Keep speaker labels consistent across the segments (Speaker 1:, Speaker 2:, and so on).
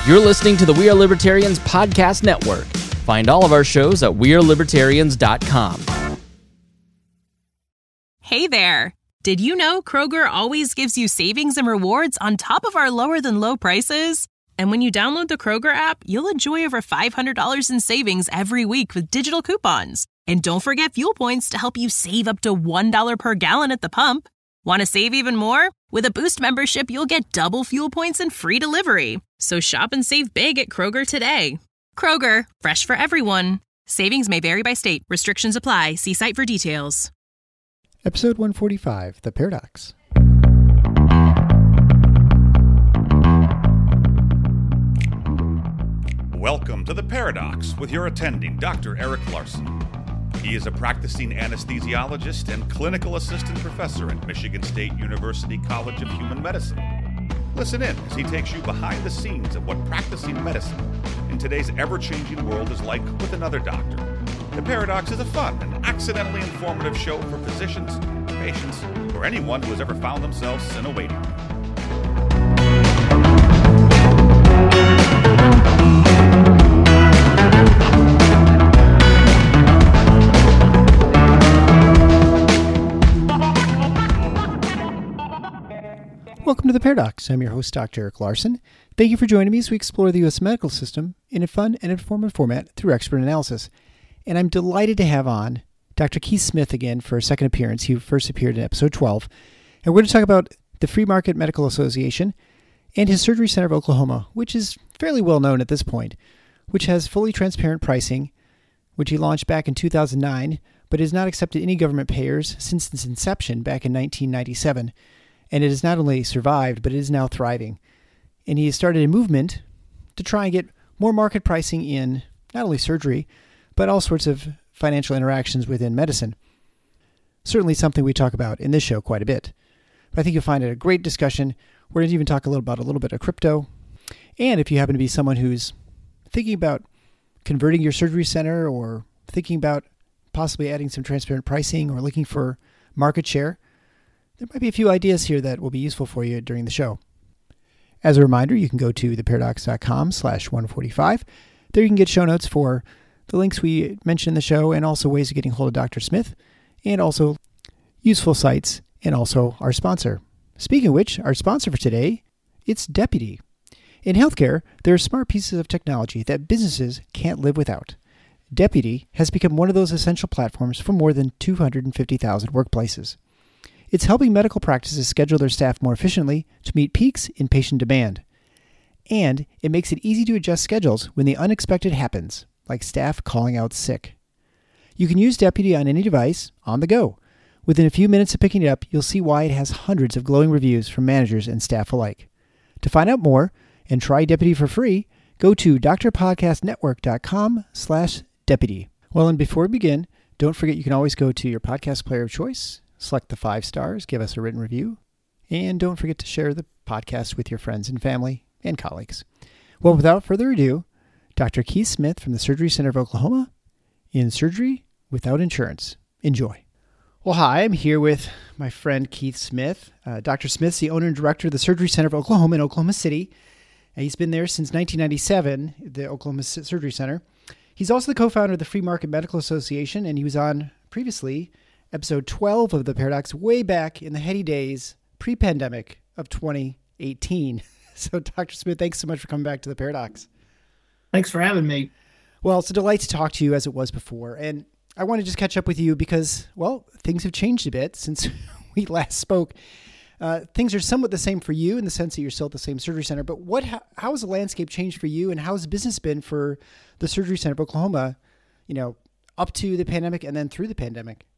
Speaker 1: You're listening to the We Are Libertarians podcast network. Find all of our shows at wearelibertarians.com.
Speaker 2: Hey there! Did you know Kroger always gives you savings and rewards on top of our lower than low prices? And when you download the Kroger app, you'll enjoy over $500 in savings every week with digital coupons. And don't forget fuel points to help you save up to $1 per gallon at the pump. Want to save even more? With a Boost membership, you'll get double fuel points and free delivery. So shop and save big at Kroger today. Kroger, fresh for everyone. Savings may vary by state. Restrictions apply. See site for details.
Speaker 3: Episode 145, The Paradox.
Speaker 4: Welcome to The Paradox with your attending Dr. Eric Larson. He is a practicing anesthesiologist and clinical assistant professor at Michigan State University College of Human Medicine. Listen in as he takes you behind the scenes of what practicing medicine in today's ever-changing world is like with another doctor. The Paradox is a fun and accidentally informative show for physicians, patients, or anyone who has ever found themselves in a waiting room.
Speaker 3: Welcome to The Paradox. I'm your host, Dr. Eric Larson. Thank you for joining me as we explore the U.S. medical system in a fun and informative format through expert analysis. And I'm delighted to have on Dr. Keith Smith again for a second appearance. He first appeared in episode 12. And we're going to talk about the Free Market Medical Association and his Surgery Center of Oklahoma, which is fairly well known at this point, which has fully transparent pricing, which he launched back in 2009, but has not accepted any government payers since its inception back in 1997. And it has not only survived, but it is now thriving. And he has started a movement to try and get more market pricing in not only surgery, but all sorts of financial interactions within medicine. Certainly something we talk about in this show quite a bit. But I think you'll find it a great discussion. We're going to even talk a little bit of crypto. And if you happen to be someone who's thinking about converting your surgery center or thinking about possibly adding some transparent pricing or looking for market share, there might be a few ideas here that will be useful for you during the show. As a reminder, you can go to theparadox.com/145. There you can get show notes for the links we mentioned in the show and also ways of getting hold of Dr. Smith and also useful sites and also our sponsor. Speaking of which, our sponsor for today, it's Deputy. In healthcare, there are smart pieces of technology that businesses can't live without. Deputy has become one of those essential platforms for more than 250,000 workplaces. It's helping medical practices schedule their staff more efficiently to meet peaks in patient demand. And it makes it easy to adjust schedules when the unexpected happens, like staff calling out sick. You can use Deputy on any device, on the go. Within a few minutes of picking it up, you'll see why it has hundreds of glowing reviews from managers and staff alike. To find out more and try Deputy for free, go to drpodcastnetwork.com/deputy. Well, and before we begin, don't forget you can always go to your podcast player of choice, select the 5 stars, give us a written review, and don't forget to share the podcast with your friends and family and colleagues. Well, without further ado, Dr. Keith Smith from the Surgery Center of Oklahoma in Surgery Without Insurance. Enjoy. Well, hi, I'm here with my friend Keith Smith. Dr. Smith's the owner and director of the Surgery Center of Oklahoma in Oklahoma City. He's been there since 1997, the Oklahoma Surgery Center. He's also the co-founder of the Free Market Medical Association, and he was on previously episode 12 of The Paradox way back in the heady days, pre-pandemic of 2018. So, Dr. Smith, thanks so much for coming back to The Paradox.
Speaker 5: Thanks for having me.
Speaker 3: Well, it's a delight to talk to you as it was before. And I want to just catch up with you because, well, things have changed a bit since we last spoke. Things are somewhat the same for you in the sense that you're still at the same surgery center. But how has the landscape changed for you, and how has business been for the Surgery Center of Oklahoma, up to the pandemic and then through the pandemic?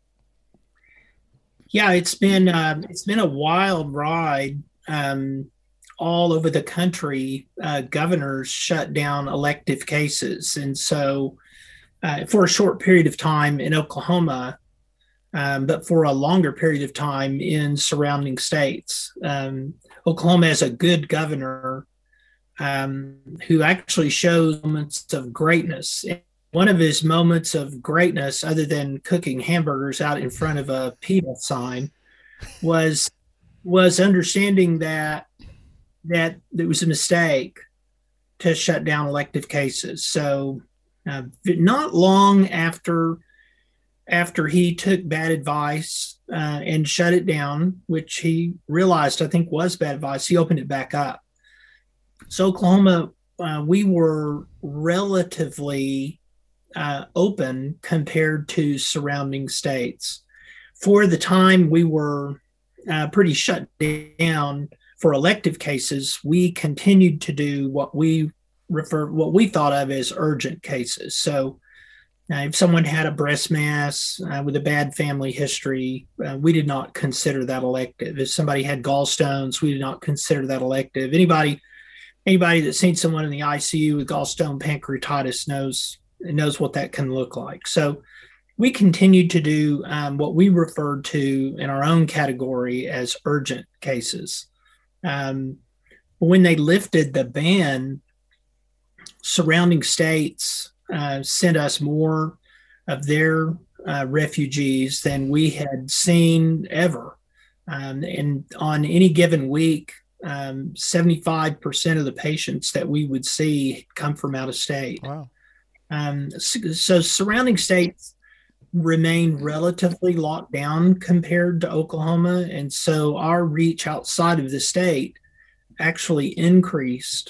Speaker 5: Yeah, it's been a wild ride. All over the country, governors shut down elective cases, and so for a short period of time in Oklahoma, but for a longer period of time in surrounding states. Oklahoma has a good governor who actually shows moments of greatness. One of his moments of greatness, other than cooking hamburgers out in front of a PETA sign, was understanding that there was a mistake to shut down elective cases. So not long after he took bad advice and shut it down, which he realized I think was bad advice, he opened it back up. So Oklahoma, we were relatively open compared to surrounding states. For the time we were pretty shut down for elective cases, we continued to do what we thought of as urgent cases. So if someone had a breast mass with a bad family history, we did not consider that elective. If somebody had gallstones, we did not consider that elective. Anybody that's seen someone in the ICU with gallstone pancreatitis knows what that can look like. So we continued to do what we referred to in our own category as urgent cases. When they lifted the ban, surrounding states sent us more of their refugees than we had seen ever. And on any given week, 75% of the patients that we would see come from out of state.
Speaker 3: Wow.
Speaker 5: So surrounding states remain relatively locked down compared to Oklahoma. And so our reach outside of the state actually increased.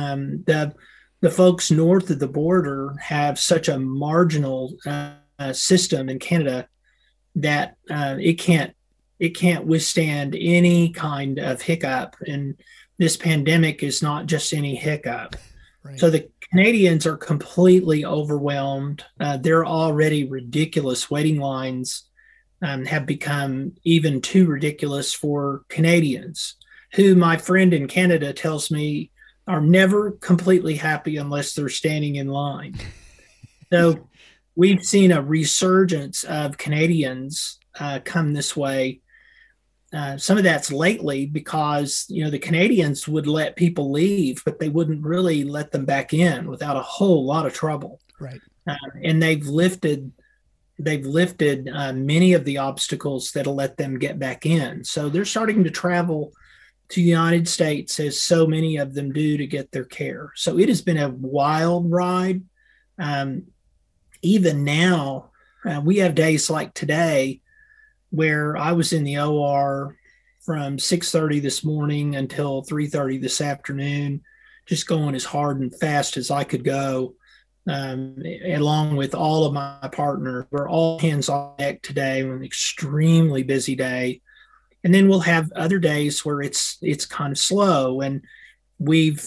Speaker 5: The folks north of the border have such a marginal system in Canada that it can't withstand any kind of hiccup. And this pandemic is not just any hiccup. Right. So the Canadians are completely overwhelmed. They're already ridiculous waiting lines have become even too ridiculous for Canadians, who my friend in Canada tells me are never completely happy unless they're standing in line. So we've seen a resurgence of Canadians come this way. Some of that's lately because, the Canadians would let people leave, but they wouldn't really let them back in without a whole lot of trouble.
Speaker 3: Right.
Speaker 5: And they've lifted many of the obstacles that'll let them get back in. So they're starting to travel to the United States, as so many of them do, to get their care. So it has been a wild ride. Even now, we have days like today where I was in the OR from 6:30 this morning until 3:30 this afternoon, just going as hard and fast as I could go, along with all of my partners. We're all hands on deck today, an extremely busy day. And then we'll have other days where it's kind of slow. And we've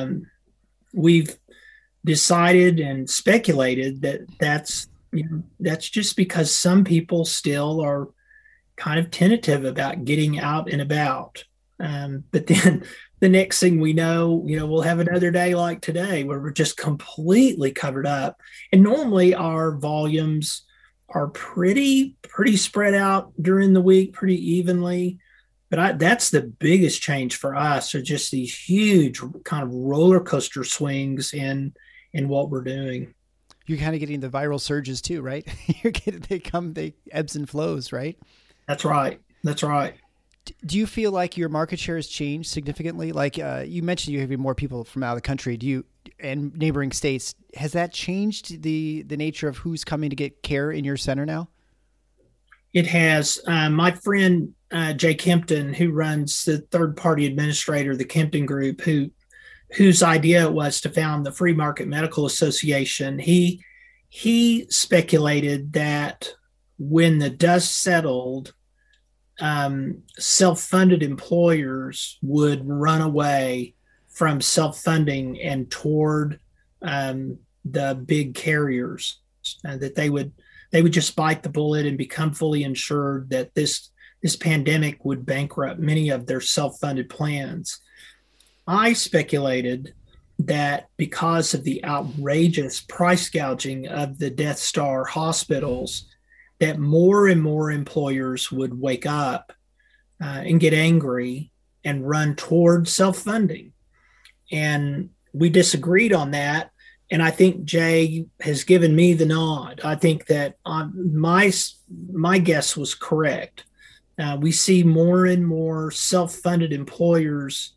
Speaker 5: decided and speculated that that's just because some people still are kind of tentative about getting out and about. But then the next thing we know, we'll have another day like today where we're just completely covered up. And normally our volumes are pretty spread out during the week, pretty evenly. But that's the biggest change for us, are just these huge kind of roller coaster swings in what we're doing.
Speaker 3: You're kind of getting the viral surges too, right? They ebbs and flows, right?
Speaker 5: That's right.
Speaker 3: Do you feel like your market share has changed significantly? Like you mentioned, you have more people from out of the country. And neighboring states, has that changed the nature of who's coming to get care in your center now?
Speaker 5: It has. My friend Jay Kempton, who runs the third-party administrator, the Kempton Group, whose idea it was to found the Free Market Medical Association, he speculated that when the dust settled, self-funded employers would run away from self-funding and toward the big carriers, that they would just bite the bullet and become fully insured, that this pandemic would bankrupt many of their self-funded plans. I speculated that because of the outrageous price gouging of the Death Star hospitals, that more and more employers would wake up and get angry and run toward self-funding. And we disagreed on that. And I think Jay has given me the nod. I think that my guess was correct. We see more and more self-funded employers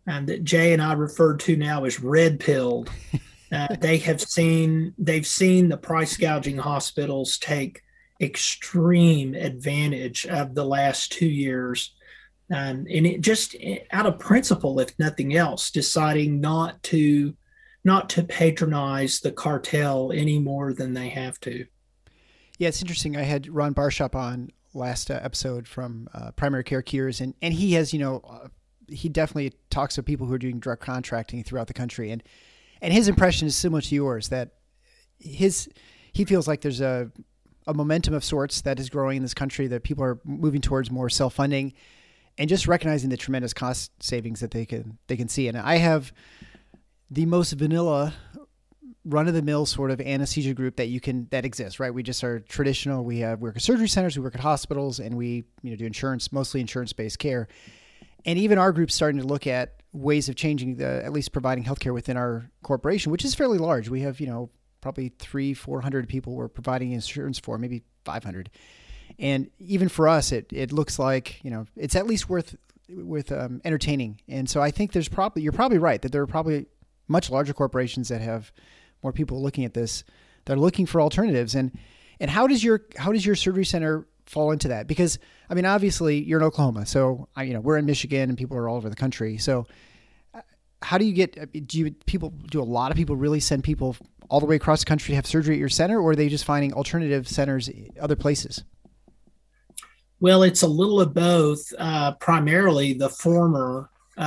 Speaker 5: that Jay and I refer to now as red pilled. They've seen the price gouging hospitals take extreme advantage of the last 2 years. And it just out of principle, if nothing else, deciding not to patronize the cartel any more than they have to.
Speaker 3: Yeah, it's interesting. I had Ron Barshop on last episode from Primary Care Cures, and he has, he definitely talks to people who are doing direct contracting throughout the country, and his impression is similar to yours, that he feels like there's a momentum of sorts that is growing in this country, that people are moving towards more self-funding and just recognizing the tremendous cost savings that they can see. And I have the most vanilla run-of-the-mill sort of anesthesia group that exists, right? We just are traditional. We work at surgery centers, we work at hospitals, and we do mostly insurance-based care. And even our group's starting to look at ways of changing at least providing healthcare within our corporation, which is fairly large. We have, probably 300-400 people we're providing insurance for, maybe 500. And even for us, it looks like, it's at least worth entertaining. And so I think you're probably right that there are probably much larger corporations that have more people looking at this, that are looking for alternatives. And how does your surgery center fall into that? Because obviously you're in Oklahoma, so we're in Michigan and people are all over the country. So how do you do a lot of people really send people all the way across the country to have surgery at your center, or are they just finding alternative centers other places?
Speaker 5: Well, it's a little of both, primarily the former.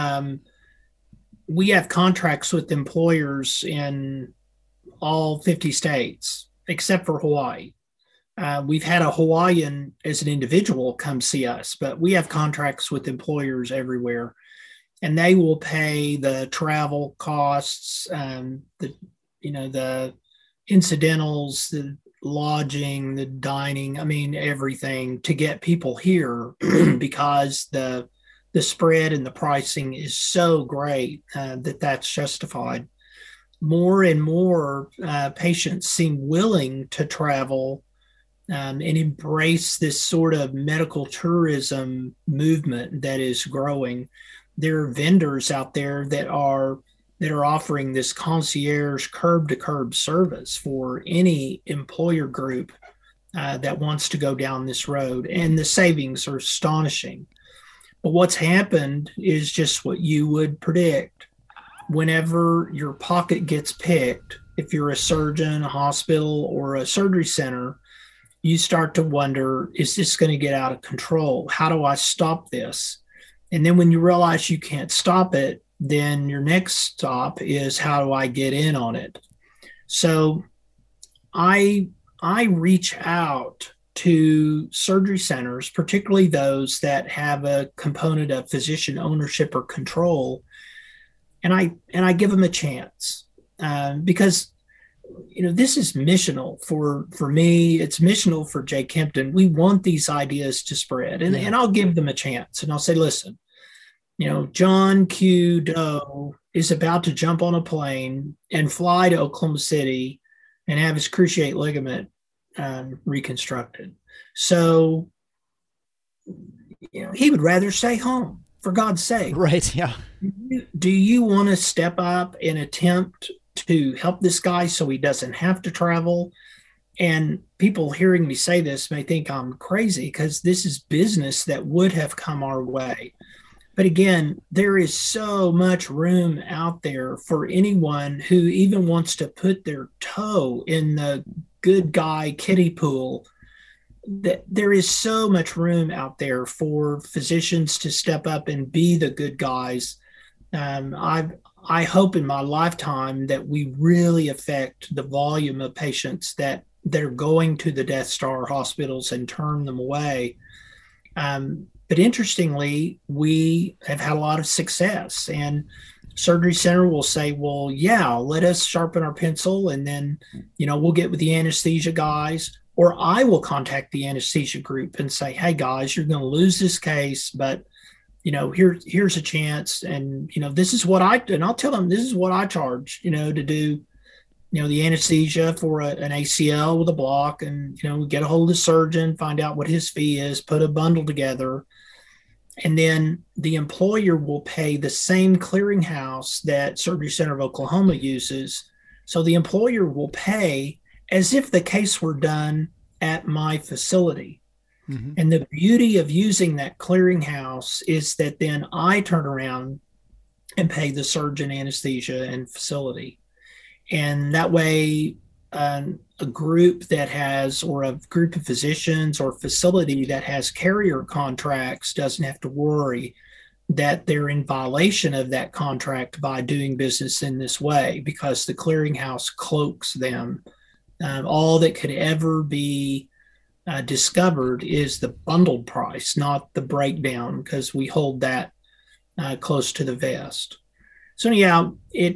Speaker 5: We have contracts with employers in all 50 states, except for Hawaii. We've had a Hawaiian as an individual come see us, but we have contracts with employers everywhere, and they will pay the travel costs, the incidentals, the lodging, the dining, everything to get people here because the spread and the pricing is so great that's justified. More and more patients seem willing to travel and embrace this sort of medical tourism movement that is growing. There are vendors out there that are offering this concierge curb-to-curb service for any employer group that wants to go down this road, and the savings are astonishing. But what's happened is just what you would predict. Whenever your pocket gets picked, if you're a surgeon, a hospital, or a surgery center, you start to wonder, is this going to get out of control? How do I stop this? And then when you realize you can't stop it, then your next stop is, how do I get in on it? So I reach out to surgery centers, particularly those that have a component of physician ownership or control, and I give them a chance because this is missional for me. It's missional for Jay Kempton. We want these ideas to spread, and I'll give them a chance, and I'll say, listen, John Q. Doe is about to jump on a plane and fly to Oklahoma City and have his cruciate ligament reconstructed. So, he would rather stay home, for God's sake.
Speaker 3: Right, yeah.
Speaker 5: Do you want to step up and attempt to help this guy so he doesn't have to travel? And people hearing me say this may think I'm crazy because this is business that would have come our way. But again, there is so much room out there for anyone who even wants to put their toe in the good guy kiddie pool. That there is so much room out there for physicians to step up and be the good guys. I hope in my lifetime that we really affect the volume of patients that are going to the Death Star hospitals and turn them away. But interestingly, we have had a lot of success, and surgery center will say, well, yeah, let us sharpen our pencil, and then, we'll get with the anesthesia guys, or I will contact the anesthesia group and say, hey guys, you're going to lose this case, but here's a chance. And, this is what I'll tell them, this is what I charge, to do, the anesthesia for an ACL with a block, and, get a hold of the surgeon, find out what his fee is, put a bundle together. And then the employer will pay the same clearinghouse that Surgery Center of Oklahoma uses. So the employer will pay as if the case were done at my facility. Mm-hmm. And the beauty of using that clearinghouse is that then I turn around and pay the surgeon, anesthesia, and facility. And that way, a group that has, or a group of physicians or facility that has carrier contracts doesn't have to worry that they're in violation of that contract by doing business in this way, because the clearinghouse cloaks them. All that could ever be discovered is the bundled price, not the breakdown, because we hold that close to the vest. So anyhow,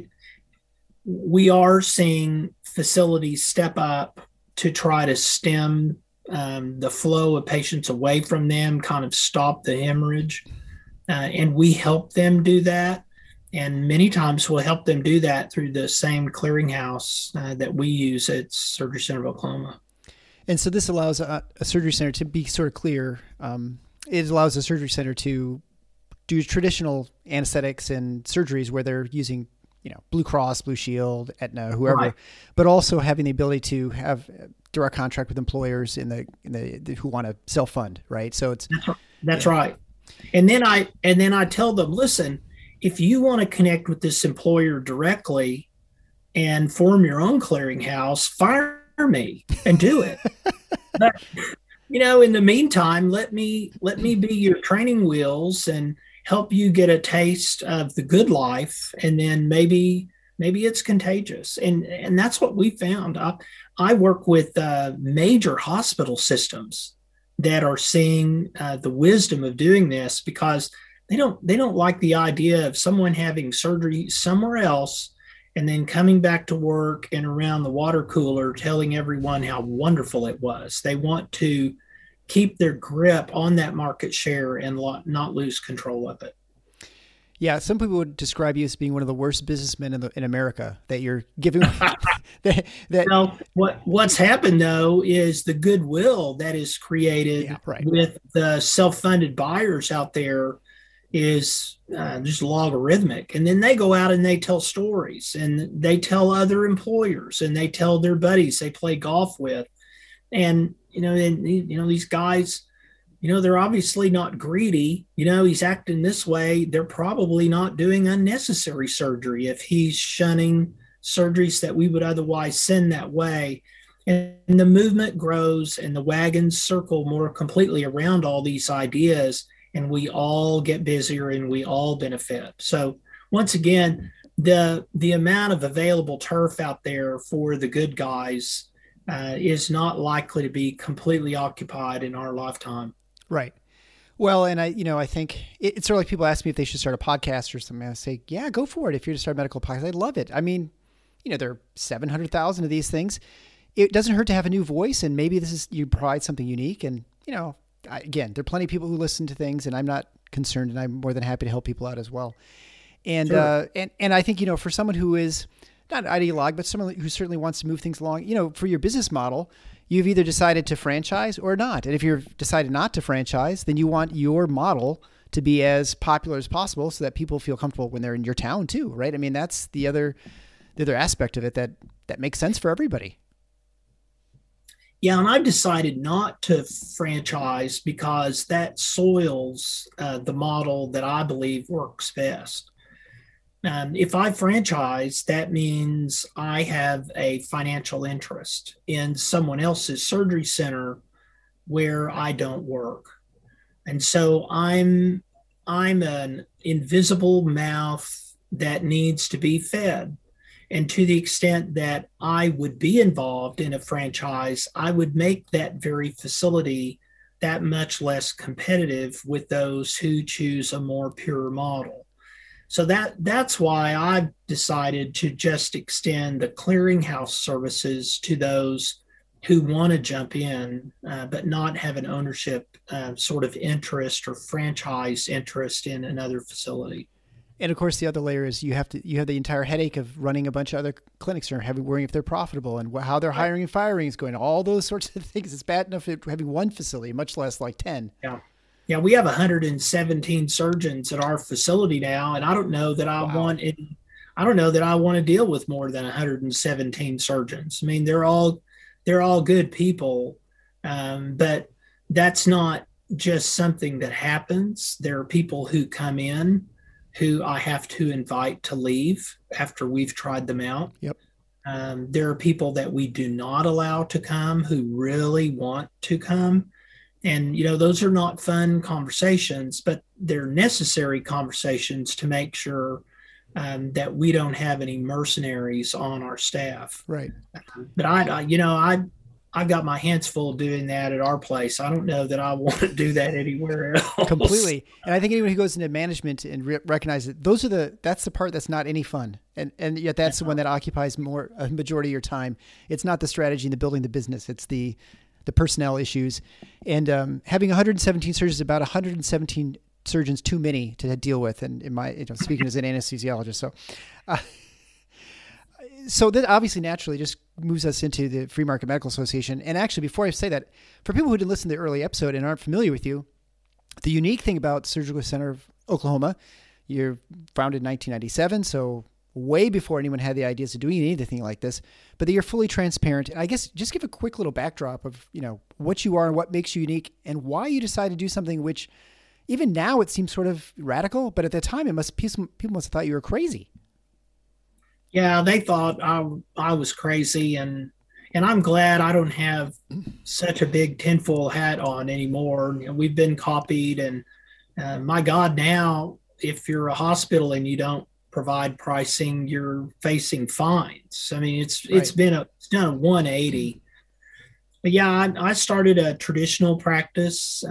Speaker 5: we are seeing facilities step up to try to stem the flow of patients away from them, kind of stop the hemorrhage. And we help them do that. And many times we'll help them do that through the same clearinghouse that we use at Surgery Center of Oklahoma.
Speaker 3: And so this allows a surgery center, to be sort of clear, it allows a surgery center to do traditional anesthetics and surgeries where they're using, Blue Cross, Blue Shield, Aetna, whoever, right, but also having the ability to have direct contract with employers in the who want to self-fund, right? So
Speaker 5: that's right. And then I tell them, listen, if you want to connect with this employer directly and form your own clearinghouse, fire me and do it. But, in the meantime, let me be your training wheels and help you get a taste of the good life. And then maybe it's contagious. And that's what we found. I work with major hospital systems that are seeing the wisdom of doing this, because they don't like the idea of someone having surgery somewhere else and then coming back to work and around the water cooler telling everyone how wonderful it was. They want to keep their grip on that market share and not lose control of it.
Speaker 3: Yeah, some people would describe you as being one of the worst businessmen in America, that you're giving.
Speaker 5: What's happened though is the goodwill that is created with the self-funded buyers out there is just logarithmic. And then they go out and they tell stories, and they tell other employers, and they tell their buddies they play golf with. And, these guys, they're obviously not greedy. He's acting this way. They're probably not doing unnecessary surgery if he's shunning surgeries that we would otherwise send that way. And the movement grows and the wagons circle more completely around all these ideas, and we all get busier and we all benefit. So once again, the amount of available turf out there for the good guys is not likely to be completely occupied in our lifetime. Right.
Speaker 3: Well, and I think it's sort of like people ask me if they should start a podcast or something. I say, yeah, go for it. If you're to start a medical podcast, I'd love it. I mean, there are 700,000 of these things. It doesn't hurt to have a new voice, and maybe you provide something unique. And, again, there are plenty of people who listen to things, and I'm not concerned, and I'm more than happy to help people out as well. And, sure. And I think, for someone who is not an ideologue, but someone who certainly wants to move things along, for your business model, you've either decided to franchise or not. And if you've decided not to franchise, then you want your model to be as popular as possible so that people feel comfortable when they're in your town too, right? I mean, that's the other aspect of it that makes sense for everybody.
Speaker 5: Yeah, and I've decided not to franchise because that soils the model that I believe works best. If I franchise, that means I have a financial interest in someone else's surgery center where I don't work. And so I'm an invisible mouth that needs to be fed. And to the extent that I would be involved in a franchise, I would make that very facility that much less competitive with those who choose a more pure model. So that's why I've decided to just extend the clearinghouse services to those who want to jump in, but not have an ownership sort of interest or franchise interest in another facility.
Speaker 3: And of course, the other layer is you have the entire headache of running a bunch of other clinics and worrying if they're profitable and how their hiring and firing is going. All those sorts of things. It's bad enough having one facility, much less like 10.
Speaker 5: Yeah. Yeah, we have 117 surgeons at our facility now, and I don't know that I
Speaker 3: Wow.
Speaker 5: I don't know that I want to deal with more than 117 surgeons. I mean, they're all good people, but that's not just something that happens. There are people who come in who I have to invite to leave after we've tried them out.
Speaker 3: Yep.
Speaker 5: There are people that we do not allow to come who really want to come. And, those are not fun conversations, but they're necessary conversations to make sure that we don't have any mercenaries on our staff.
Speaker 3: Right.
Speaker 5: But I got my hands full doing that at our place. I don't know that I want to do that anywhere else.
Speaker 3: Completely. And I think anyone who goes into management and recognizes that's the part that's not any fun. And yet that's the one that occupies a majority of your time. It's not the strategy and the building the business. It's the personnel issues. And having 117 surgeons is about 117 surgeons too many to deal with. And in my, speaking as an anesthesiologist. So that obviously naturally just moves us into the Free Market Medical Association. And actually, before I say that, for people who didn't listen to the early episode and aren't familiar with you, the unique thing about Surgical Center of Oklahoma, you're founded in 1997, so way before anyone had the ideas of doing anything like this, but that you're fully transparent. And I guess just give a quick little backdrop of, what you are and what makes you unique and why you decided to do something which even now it seems sort of radical, but at the time people must have thought you were crazy.
Speaker 5: Yeah, they thought I was crazy, and I'm glad I don't have such a big tinfoil hat on anymore. We've been copied, and my God, now if you're a hospital and you don't provide pricing, you're facing fines. I mean, it's done a 180. But yeah, I started a traditional practice,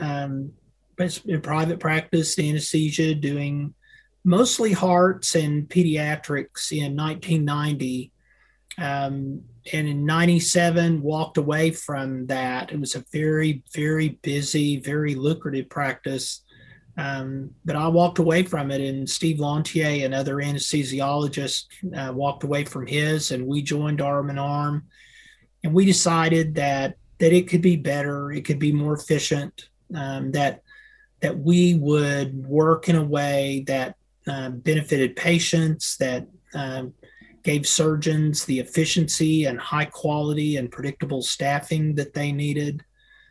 Speaker 5: in private practice, anesthesia, doing mostly hearts and pediatrics in 1990. And in 97, walked away from that. It was a very, very busy, very lucrative practice. But I walked away from it, and Steve Lantier, another anesthesiologist, walked away from his, and we joined arm in arm. And we decided that it could be better, it could be more efficient, that we would work in a way that benefited patients, that gave surgeons the efficiency and high quality and predictable staffing that they needed.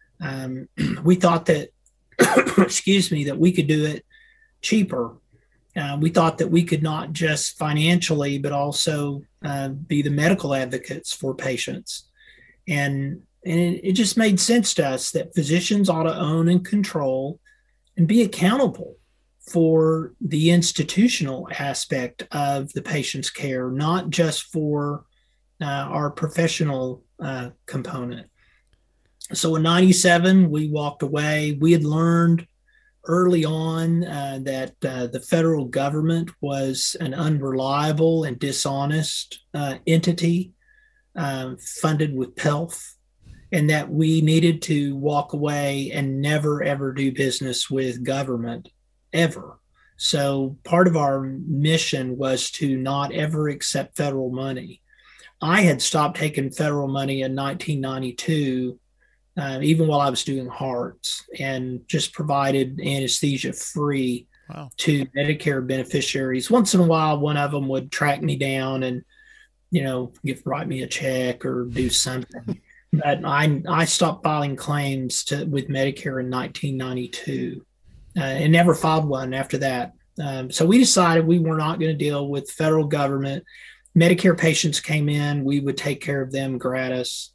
Speaker 5: We thought that, that we could do it cheaper. We thought that we could not just financially, but also be the medical advocates for patients. And it just made sense to us that physicians ought to own and control and be accountable for the institutional aspect of the patient's care, not just for our professional component. So in 97, we walked away. We had learned early on that the federal government was an unreliable and dishonest entity funded with pelf, and that we needed to walk away and never, ever do business with government, ever. So part of our mission was to not ever accept federal money. I had stopped taking federal money in 1992, even while I was doing hearts, and just provided anesthesia free to Medicare beneficiaries. Once in a while, one of them would track me down and, write me a check or do something. But I stopped filing claims with Medicare in 1992 and never filed one after that. So we decided we were not going to deal with federal government. Medicare patients came in, we would take care of them gratis.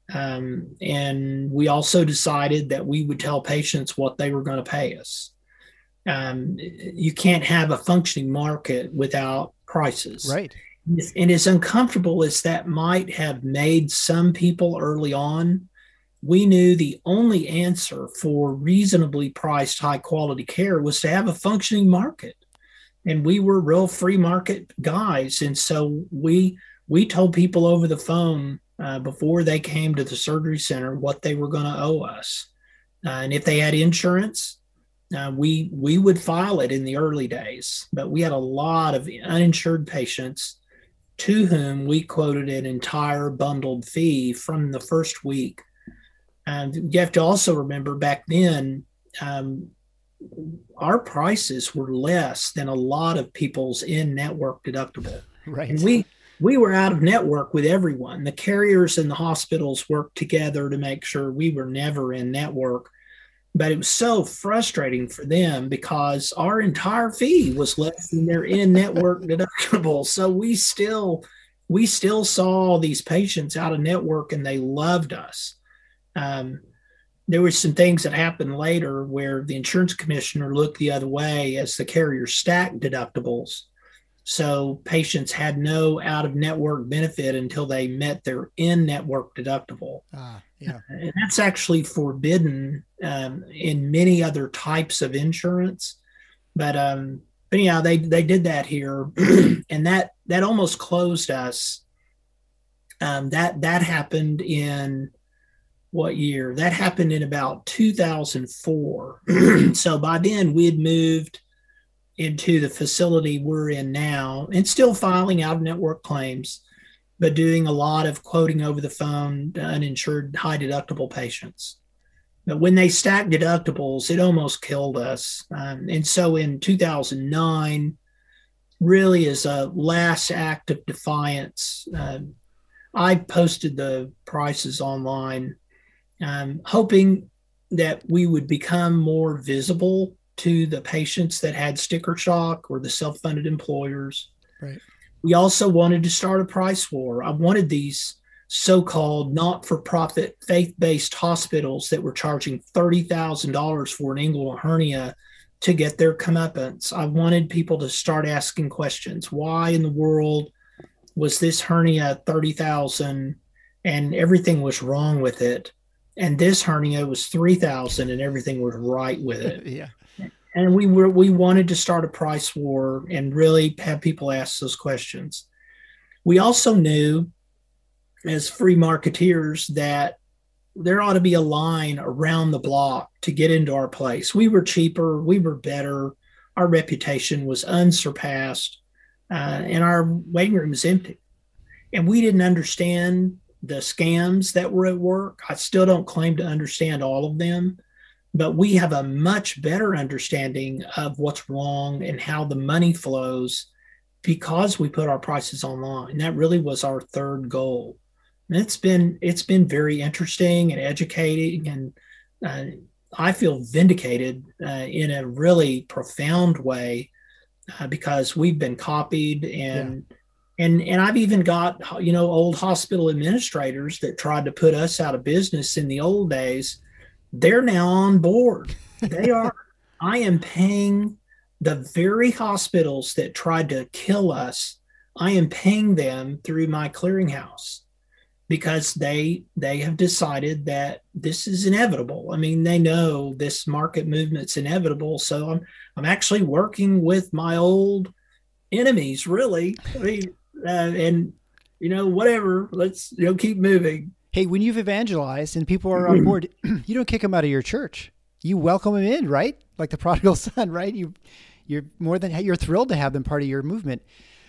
Speaker 5: And we also decided that we would tell patients what they were going to pay us. You can't have a functioning market without prices.
Speaker 3: Right.
Speaker 5: And as uncomfortable as that might have made some people early on, we knew the only answer for reasonably priced, high quality care was to have a functioning market. And we were real free market guys. And so we told people over the phone before they came to the surgery center what they were going to owe us. And if they had insurance, we would file it in the early days. But we had a lot of uninsured patients to whom we quoted an entire bundled fee from the first week. And you have to also remember back then, our prices were less than a lot of people's in-network deductible.
Speaker 3: Right.
Speaker 5: And we were out of network with everyone. The carriers and the hospitals worked together to make sure we were never in network. But it was so frustrating for them because our entire fee was less than their in-network deductible. So we still saw these patients out of network, and they loved us. There were some things that happened later where the insurance commissioner looked the other way as the carrier stacked deductibles. So patients had no out-of-network benefit until they met their in-network deductible.
Speaker 3: Yeah.
Speaker 5: And that's actually forbidden in many other types of insurance. But yeah, they did that here, and that almost closed us. That happened in what year? That happened in about 2004. So by then we had moved into the facility we're in now, and still filing out-of-network claims, but doing a lot of quoting over the phone to uninsured high deductible patients. But when they stacked deductibles, it almost killed us. And so in 2009, really as a last act of defiance, I posted the prices online, hoping that we would become more visible to the patients that had sticker shock or the self-funded employers.
Speaker 3: Right.
Speaker 5: We also wanted to start a price war. I wanted these so-called not-for-profit faith-based hospitals that were charging $30,000 for an inguinal hernia to get their comeuppance. I wanted people to start asking questions. Why in the world was this hernia $30,000 and everything was wrong with it? And this hernia was $3,000 and everything was right with it.
Speaker 3: Yeah.
Speaker 5: And we wanted to start a price war and really have people ask those questions. We also knew as free marketeers that there ought to be a line around the block to get into our place. We were cheaper, we were better, our reputation was unsurpassed, and our waiting room was empty. And we didn't understand the scams that were at work. I still don't claim to understand all of them, but we have a much better understanding of what's wrong and how the money flows because we put our prices online. That really was our third goal. And it's been very interesting and educating, and I feel vindicated in a really profound way because we've been copied, and I've even got old hospital administrators that tried to put us out of business in the old days. They're now on board. They are. I am paying the very hospitals that tried to kill us. I am paying them through my clearinghouse because they have decided that this is inevitable. I mean, they know this market movement's inevitable. So I'm actually working with my old enemies, really. I mean, and whatever. Let's keep moving.
Speaker 3: Hey, when you've evangelized and people are on board, you don't kick them out of your church. You welcome them in, right? Like the prodigal son, right? You're thrilled to have them part of your movement.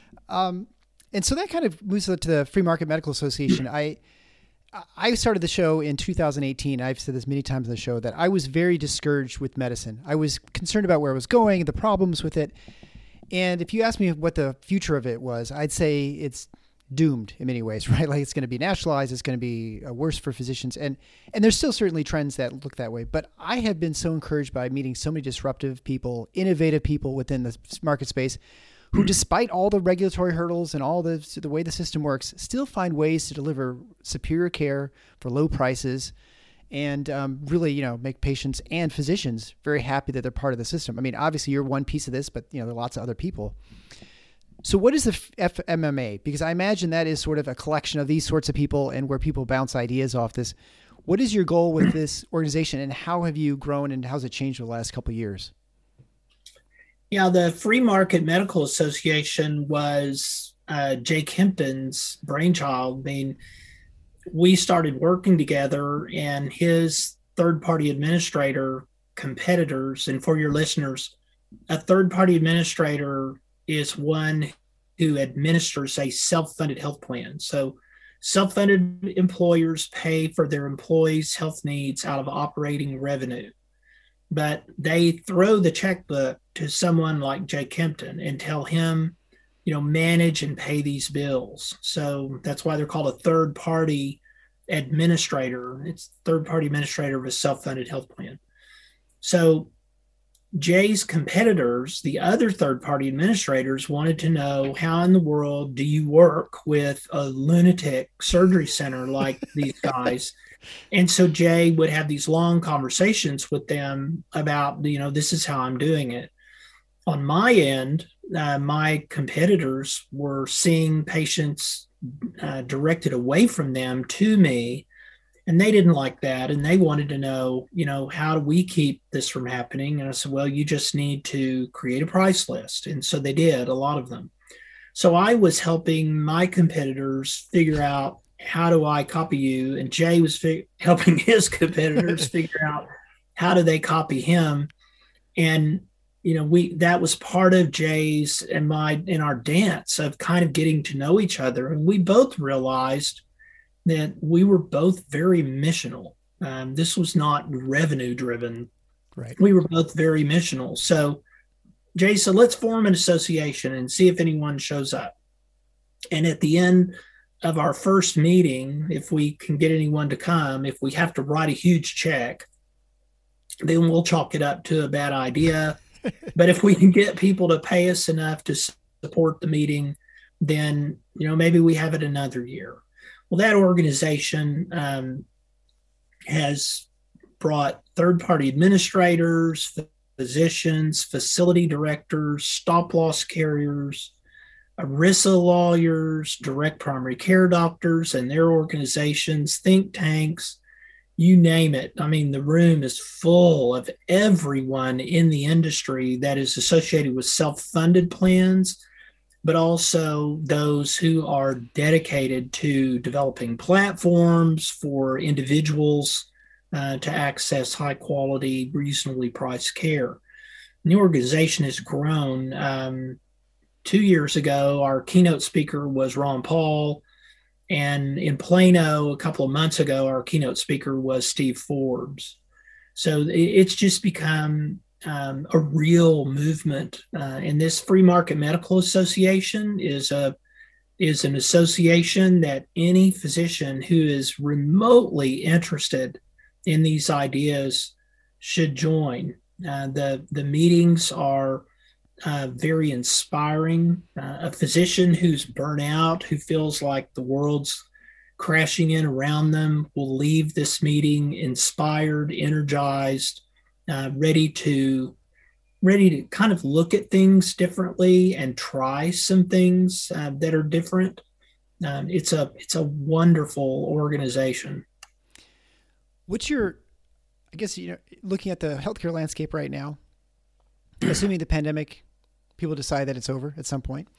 Speaker 3: And so that kind of moves to the Free Market Medical Association. I started the show in 2018. I've said this many times on the show that I was very discouraged with medicine. I was concerned about where I was going, the problems with it. And if you ask me what the future of it was, I'd say it's doomed in many ways, right? Like it's going to be nationalized. It's going to be worse for physicians. And there's still certainly trends that look that way. But I have been so encouraged by meeting so many disruptive people, innovative people within the market space who, despite all the regulatory hurdles and all the way the system works, still find ways to deliver superior care for low prices and really, make patients and physicians very happy that they're part of the system. I mean, obviously you're one piece of this, but there are lots of other people. So what is the FMMA? Because I imagine that is sort of a collection of these sorts of people and where people bounce ideas off this. What is your goal with this organization, and how have you grown, and how's it changed over the last couple of years?
Speaker 5: Yeah, the Free Market Medical Association was Jake Hempton's brainchild. I mean, we started working together, and his third-party administrator competitors, and for your listeners, a third-party administrator is one who administers a self-funded health plan. So self-funded employers pay for their employees' health needs out of operating revenue. but they throw the checkbook to someone like Jay Kempton and tell him, manage and pay these bills. So that's why they're called a third party administrator. It's third party administrator of a self-funded health plan. So Jay's competitors, the other third party administrators, wanted to know, how in the world do you work with a lunatic surgery center like these guys? And so Jay would have these long conversations with them about, this is how I'm doing it. On my end, my competitors were seeing patients directed away from them to me, and they didn't like that. And they wanted to know, how do we keep this from happening? And I said, well, you just need to create a price list. And so they did, a lot of them. So I was helping my competitors figure out, how do I copy you? And Jay was helping his competitors figure out, how do they copy him? And, that was part of Jay's and in our dance of kind of getting to know each other. And we both realized that we were both very missional. This was not revenue driven.
Speaker 3: Right.
Speaker 5: We were both very missional. So Jay said, let's form an association and see if anyone shows up. And at the end of our first meeting, if we can get anyone to come, if we have to write a huge check, then we'll chalk it up to a bad idea. But if we can get people to pay us enough to support the meeting, then, maybe we have it another year. Well, that organization has brought third-party administrators, physicians, facility directors, stop-loss carriers, ERISA lawyers, direct primary care doctors and their organizations, think tanks, you name it. I mean, the room is full of everyone in the industry that is associated with self-funded plans, but also those who are dedicated to developing platforms for individuals to access high quality, reasonably priced care. And the organization has grown. 2 years ago, our keynote speaker was Ron Paul. And in Plano, a couple of months ago, our keynote speaker was Steve Forbes. So it's just become a real movement. And this Free Market Medical Association is an association that any physician who is remotely interested in these ideas should join. The meetings are very inspiring. A physician who's burnt out, who feels like the world's crashing in around them, will leave this meeting inspired, energized, ready to kind of look at things differently and try some things that are different. It's a wonderful organization.
Speaker 3: What's your, I guess, looking at the healthcare landscape right now, assuming the pandemic, people decide that it's over at some point,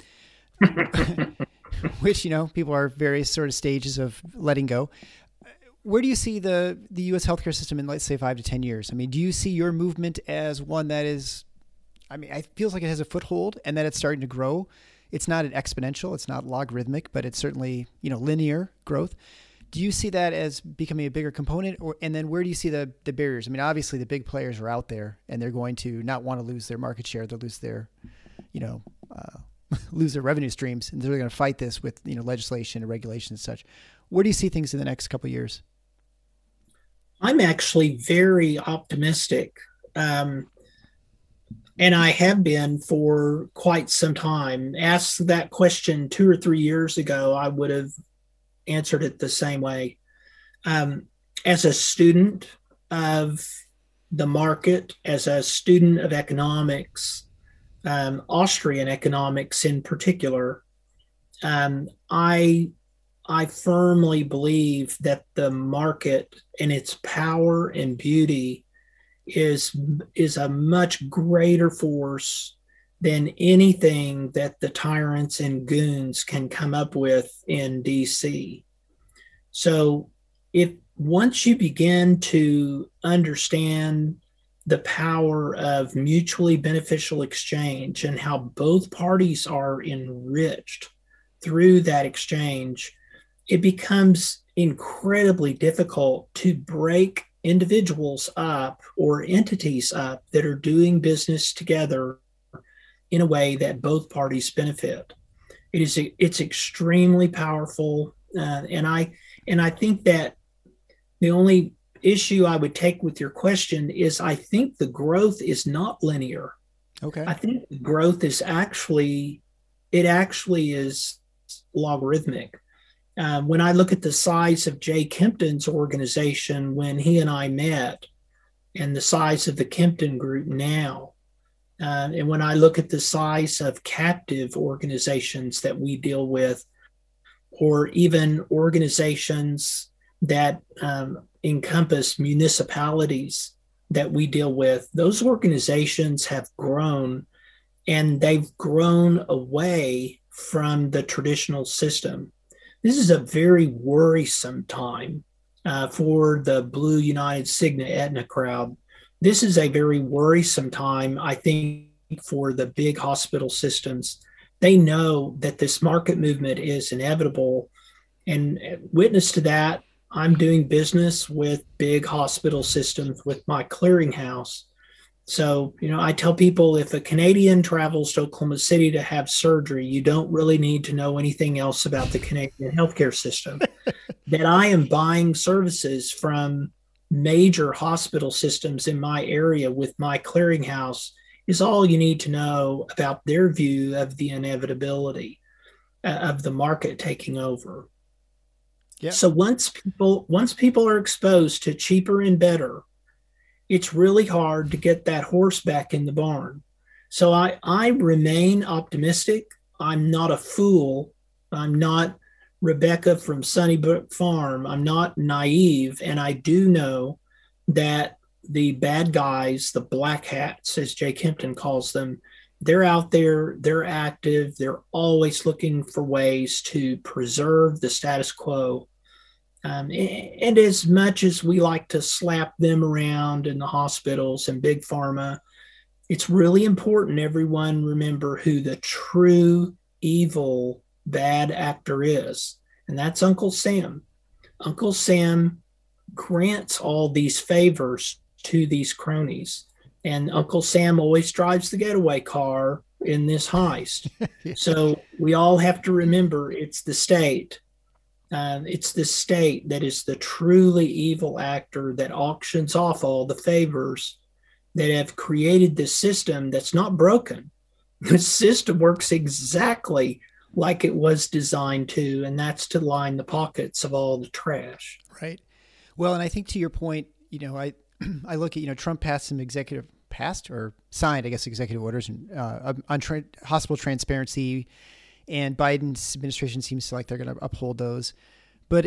Speaker 3: which, people are various sort of stages of letting go. Where do you see the U.S. healthcare system in, let's say, 5 to 10 years? I mean, do you see your movement as one that is, it feels like it has a foothold and that it's starting to grow. It's not an exponential, it's not logarithmic, but it's certainly, linear growth. Do you see that as becoming a bigger component? And then where do you see the barriers? I mean, obviously the big players are out there and they're going to not want to lose their market share. They'll lose their, lose their revenue streams, and they're going to fight this with, legislation and regulation and such. Where do you see things in the next couple of years?
Speaker 5: I'm actually very optimistic. And I have been for quite some time. Asked that question 2 or 3 years ago, I would have answered it the same way. As a student of the market, as a student of economics, Austrian economics in particular, I firmly believe that the market and its power and beauty is a much greater force than anything that the tyrants and goons can come up with in DC. So once you begin to understand the power of mutually beneficial exchange and how both parties are enriched through that exchange, it becomes incredibly difficult to break individuals up or entities up that are doing business together in a way that both parties benefit. It's extremely powerful, and I think that the only issue I would take with your question is I think the growth is not linear.
Speaker 3: Okay.
Speaker 5: I think the growth is actually is logarithmic. When I look at the size of Jay Kempton's organization when he and I met, and the size of the Kempton Group now, and when I look at the size of captive organizations that we deal with, or even organizations that encompass municipalities that we deal with, those organizations have grown, and they've grown away from the traditional system. This is a very worrisome time for the Blue United Cigna Aetna crowd. This is a very worrisome time, I think, for the big hospital systems. They know that this market movement is inevitable. And witness to that, I'm doing business with big hospital systems with my clearinghouse. So, I tell people if a Canadian travels to Oklahoma City to have surgery, you don't really need to know anything else about the Canadian healthcare system. That I am buying services from major hospital systems in my area with my clearinghouse is all you need to know about their view of the inevitability of the market taking over. Yeah. So once people are exposed to cheaper and better, it's really hard to get that horse back in the barn. So I remain optimistic. I'm not a fool. I'm not Rebecca from Sunnybrook Farm. I'm not naive. And I do know that the bad guys, the black hats, as Jay Kempton calls them, they're out there, they're active, they're always looking for ways to preserve the status quo. And as much as we like to slap them around in the hospitals and big pharma, it's really important everyone remember who the true evil bad actor is. And that's Uncle Sam. Uncle Sam grants all these favors to these cronies. And Uncle Sam always drives the getaway car in this heist. So we all have to remember it's the state. It's the state that is the truly evil actor that auctions off all the favors that have created this system that's not broken. The system works exactly like it was designed to, and that's to line the pockets of all the trash.
Speaker 3: Right. Well, and I think to your point, I look at, Trump passed some executive orders on hospital transparency, and Biden's administration seems like they're going to uphold those. But,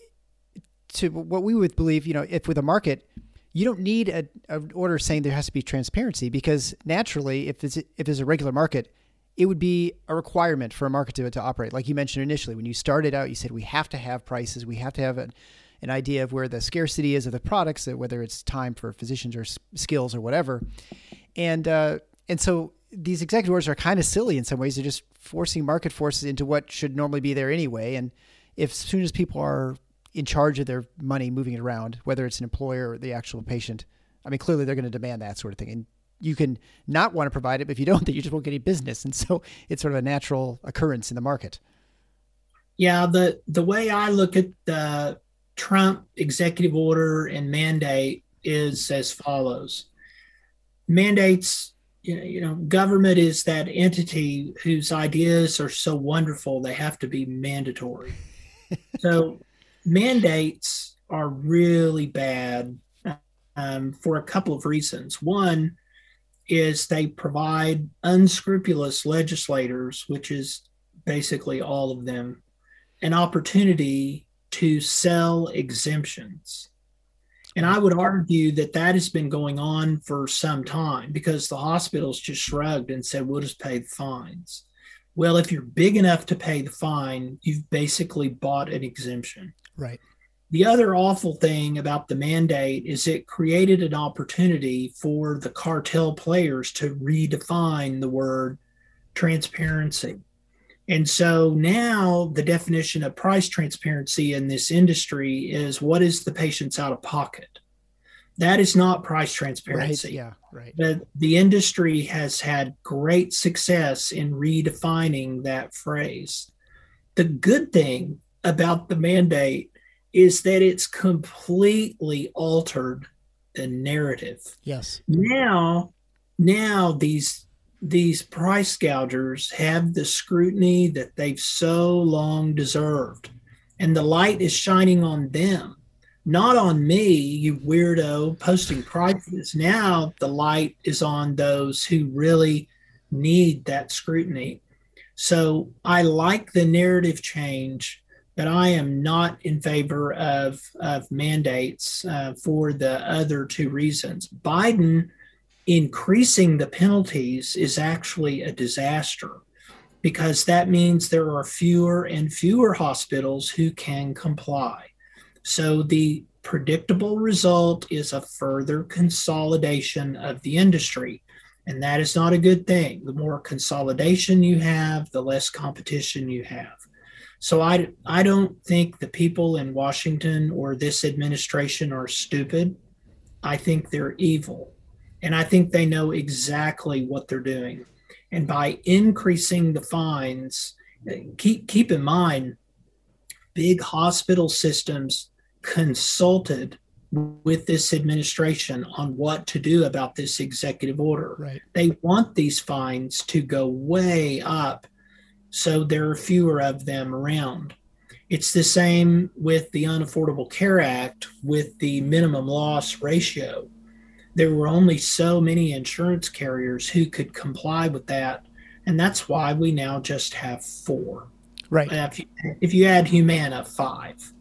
Speaker 3: to what we would believe, if with a market, you don't need an order saying there has to be transparency, because naturally, if there's a regular market, it would be a requirement for a market to operate. Like you mentioned initially, when you started out, you said we have to have prices, we have to have an idea of where the scarcity is of the products, whether it's time for physicians or skills or whatever. And so these executive orders are kind of silly in some ways. They're just forcing market forces into what should normally be there anyway. And as soon as people are in charge of their money, moving it around, whether it's an employer or the actual patient, I mean, clearly they're going to demand that sort of thing. And you can not want to provide it, but if you don't, then you just won't get any business. And so it's sort of a natural occurrence in the market.
Speaker 5: Yeah, the way I look at the Trump executive order and mandate is as follows. Mandates, government is that entity whose ideas are so wonderful they have to be mandatory. So mandates are really bad for a couple of reasons. One is they provide unscrupulous legislators, which is basically all of them, an opportunity to sell exemptions. And I would argue that has been going on for some time, because the hospitals just shrugged and said, we'll just pay the fines. Well, if you're big enough to pay the fine, you've basically bought an exemption.
Speaker 3: Right.
Speaker 5: The other awful thing about the mandate is it created an opportunity for the cartel players to redefine the word transparency. And so now the definition of price transparency in this industry is what is the patient's out of pocket? That is not price transparency.
Speaker 3: Right. Yeah. Right.
Speaker 5: But the industry has had great success in redefining that phrase. The good thing about the mandate is that it's completely altered the narrative.
Speaker 3: Yes.
Speaker 5: Now these price gougers have the scrutiny that they've so long deserved, and the light is shining on them, not on me, you weirdo posting prices. Now the light is on those who really need that scrutiny. So I like the narrative change, but I am not in favor of mandates for the other two reasons. Biden increasing the penalties is actually a disaster, because that means there are fewer and fewer hospitals who can comply. So the predictable result is a further consolidation of the industry, and that is not a good thing. The more consolidation you have, the less competition you have. So I don't think the people in Washington or this administration are stupid. I think they're evil, and I think they know exactly what they're doing. And by increasing the fines, keep in mind, big hospital systems consulted with this administration on what to do about this executive order.
Speaker 3: Right.
Speaker 5: They want these fines to go way up so there are fewer of them around. It's the same with the Unaffordable Care Act with the minimum loss ratio. There were only so many insurance carriers who could comply with that, and that's why we now just have 4.
Speaker 3: Right.
Speaker 5: If you add Humana, 5.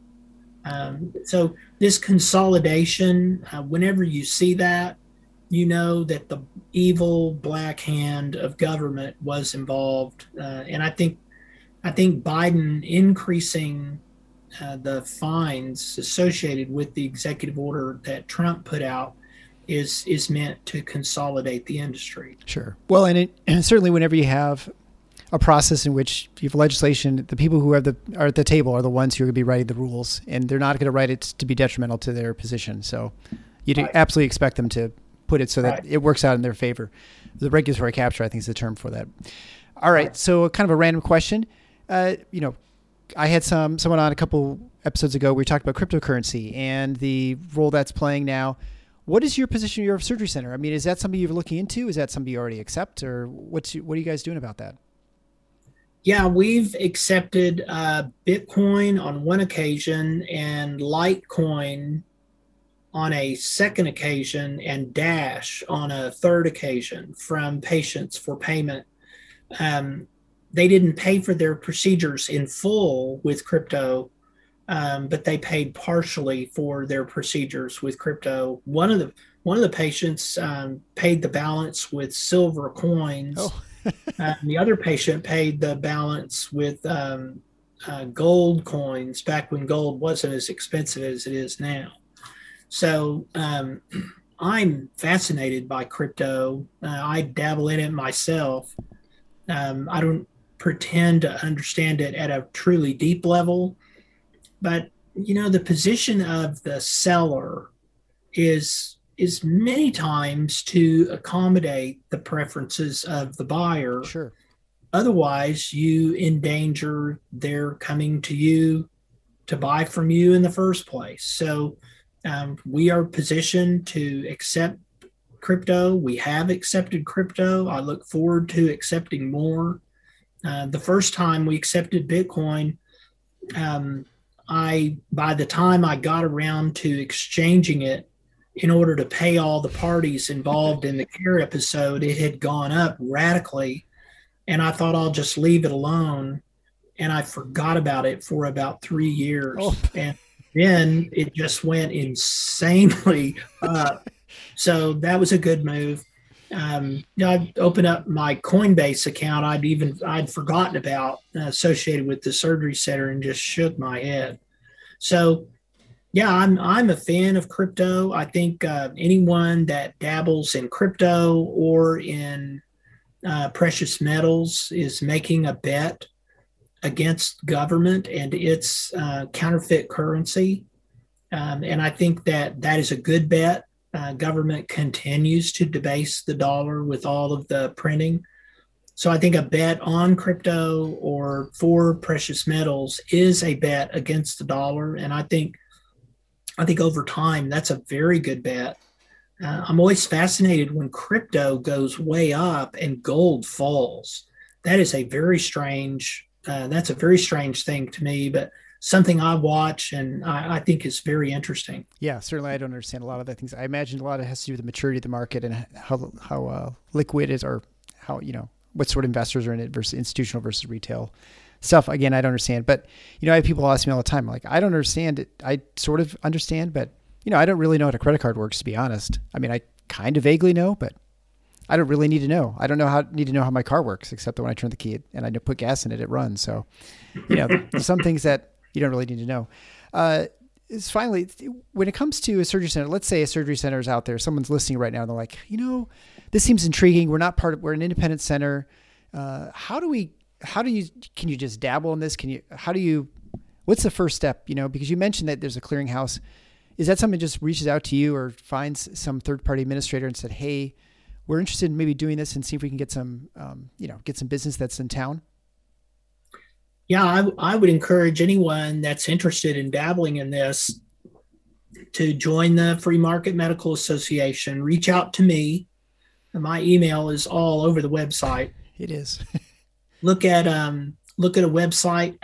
Speaker 5: So this consolidation, whenever you see that, you know that the evil black hand of government was involved. And I think Biden increasing the fines associated with the executive order that Trump put out is meant to consolidate the industry.
Speaker 3: Sure. Well, and certainly whenever you have a process in which you have legislation, the people who are at the table are the ones who are going to be writing the rules, and they're not going to write it to be detrimental to their position. So you'd absolutely expect them to put it so that it works out in their favor. The regulatory capture, I think, is the term for that. All right. So kind of a random question. I had someone on a couple episodes ago. We talked about cryptocurrency and the role that's playing now. What is your position in your surgery center? I mean, is that something you're looking into? Is that something you already accept, or what are you guys doing about that?
Speaker 5: Yeah, we've accepted Bitcoin on one occasion and Litecoin on a second occasion and Dash on a third occasion from patients for payment. They didn't pay for their procedures in full with crypto, but they paid partially for their procedures with crypto. One of the patients paid the balance with silver coins.
Speaker 3: Oh.
Speaker 5: The other patient paid the balance with gold coins back when gold wasn't as expensive as it is now. So I'm fascinated by crypto. I dabble in it myself. I don't pretend to understand it at a truly deep level, but the position of the seller is many times to accommodate the preferences of the buyer.
Speaker 3: Sure.
Speaker 5: Otherwise, you endanger their coming to you to buy from you in the first place. So we are positioned to accept crypto. We have accepted crypto. I look forward to accepting more. The first time we accepted Bitcoin, by the time I got around to exchanging it, in order to pay all the parties involved in the care episode, it had gone up radically. And I thought I'll just leave it alone. And I forgot about it for about 3 years. Oh. And then it just went insanely up. So that was a good move. I'd opened up my Coinbase account I'd forgotten about associated with the surgery center and just shook my head. So yeah, I'm a fan of crypto. I think anyone that dabbles in crypto or in precious metals is making a bet against government and its counterfeit currency. And I think that is a good bet. government continues to debase the dollar with all of the printing. So I think a bet on crypto or for precious metals is a bet against the dollar. And I think over time, that's a very good bet. I'm always fascinated when crypto goes way up and gold falls. That is a very strange, that's a very strange thing to me, but something I watch and I think is very interesting.
Speaker 3: Yeah, certainly. I don't understand a lot of the things. I imagine a lot of it has to do with the maturity of the market and how liquid it is, or how, what sort of investors are in it versus institutional versus retail stuff. Again, I don't understand, but I have people ask me all the time, like, I don't understand it. I sort of understand, but I don't really know how a credit card works, to be honest. I mean, I kind of vaguely know, but I don't really need to know. I don't need to know how my car works, except that when I turn the key and I put gas in it, it runs. So, some things that you don't really need to know. Is finally, when it comes to a surgery center, let's say a surgery center is out there, someone's listening right now and they're like, this seems intriguing. We're an independent center. Can you just dabble in this? What's the first step? Because you mentioned that there's a clearinghouse. Is that something that just reaches out to you or finds some third-party administrator and said, hey, we're interested in maybe doing this and see if we can get some business that's in town?
Speaker 5: Yeah, I would encourage anyone that's interested in dabbling in this to join the Free Market Medical Association. Reach out to me. My email is all over the website.
Speaker 3: It is.
Speaker 5: Look at a website,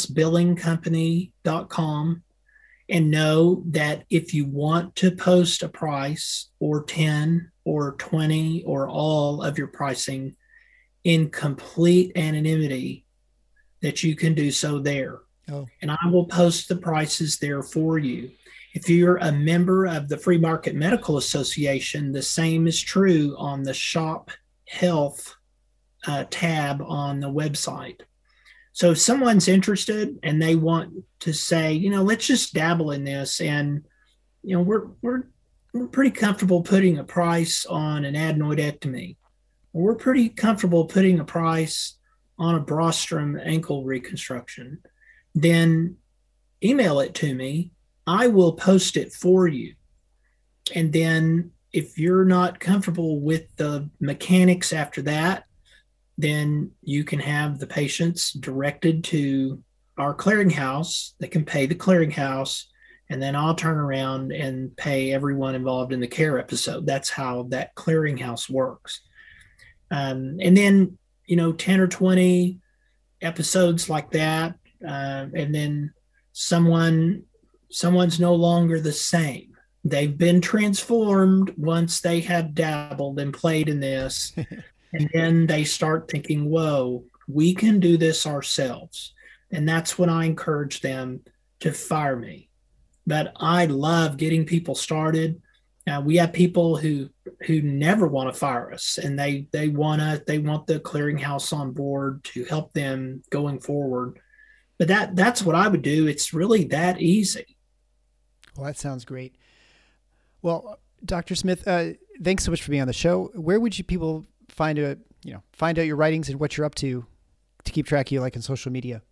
Speaker 5: atlasbillingcompany.com, and know that if you want to post a price or 10 or 20 or all of your pricing in complete anonymity, that you can do so there. Oh. And I will post the prices there for you. If you're a member of the Free Market Medical Association, the same is true on the Shop Health tab on the website. So if someone's interested and they want to say, let's just dabble in this, and we're pretty comfortable putting a price on an adenoidectomy, or we're pretty comfortable putting a price on a Brostrom ankle reconstruction, then email it to me. I will post it for you. And then if you're not comfortable with the mechanics after that, then you can have the patients directed to our clearinghouse. They can pay the clearinghouse, and then I'll turn around and pay everyone involved in the care episode. That's how that clearinghouse works. And then, 10 or 20 episodes like that, and then someone's no longer the same. They've been transformed once they have dabbled and played in this. And then they start thinking, whoa, we can do this ourselves. And that's when I encourage them to fire me. But I love getting people started. We have people who never want to fire us, and they want the clearinghouse on board to help them going forward. But that's what I would do. It's really that easy.
Speaker 3: Well, that sounds great. Well, Dr. Smith, thanks so much for being on the show. Where would people find out your writings and what you're up to keep track of you, like in social media?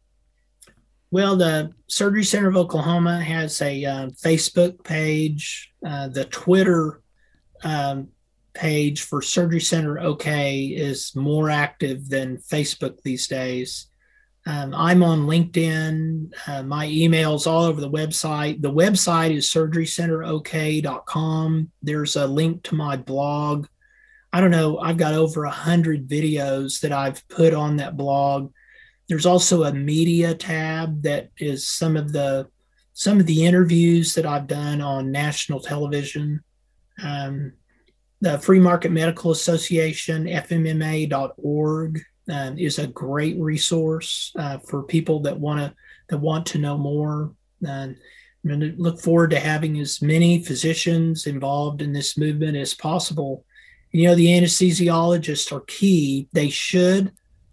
Speaker 5: Well, the Surgery Center of Oklahoma has a Facebook page. The Twitter page for Surgery Center OK is more active than Facebook these days. I'm on LinkedIn. My email's all over the website. The website is surgerycenterok.com. There's a link to my blog. I don't know, I've got over 100 videos that I've put on that blog. There's also a media tab that is some of the interviews that I've done on national television. The Free Market Medical Association, fmma.org, is a great resource for people that want to know more. I'm going to look forward to having as many physicians involved in this movement as possible. The anesthesiologists are key. They should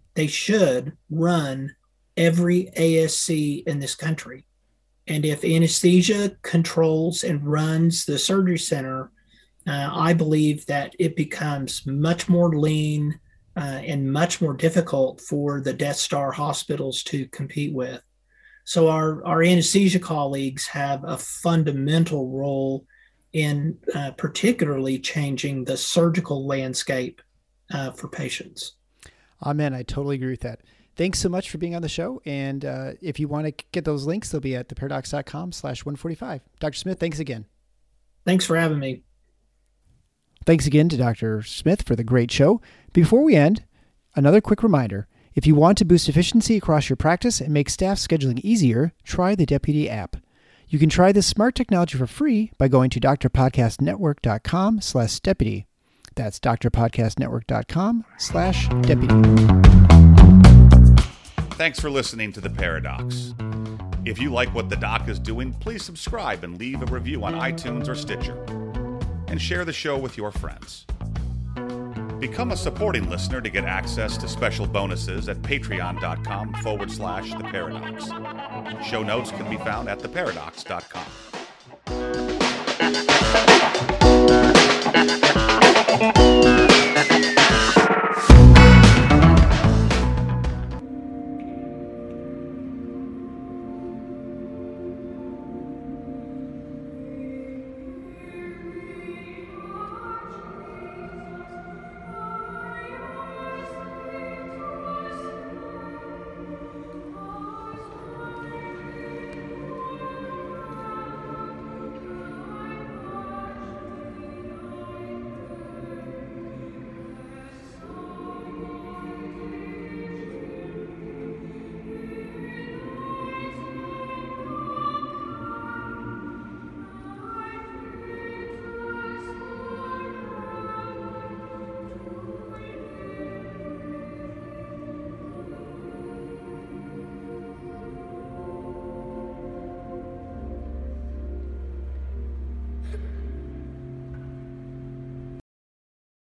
Speaker 5: run every ASC in this country. And if anesthesia controls and runs the surgery center, I believe that it becomes much more lean and much more difficult for the Death Star hospitals to compete with. So our anesthesia colleagues have a fundamental role in particularly changing the surgical landscape for patients.
Speaker 3: Amen. I totally agree with that. Thanks so much for being on the show. And if you want to get those links, they'll be at theparadox.com/145. Dr. Smith, thanks again.
Speaker 5: Thanks for having me.
Speaker 3: Thanks again to Dr. Smith for the great show. Before we end, another quick reminder. If you want to boost efficiency across your practice and make staff scheduling easier, try the Deputy app. You can try this smart technology for free by going to drpodcastnetwork.com/deputy. That's drpodcastnetwork.com/deputy.
Speaker 4: Thanks for listening to The Paradox. If you like what the doc is doing, please subscribe and leave a review on iTunes or Stitcher. And share the show with your friends. Become a supporting listener to get access to special bonuses at patreon.com/theparadox. Show notes can be found at theparadox.com.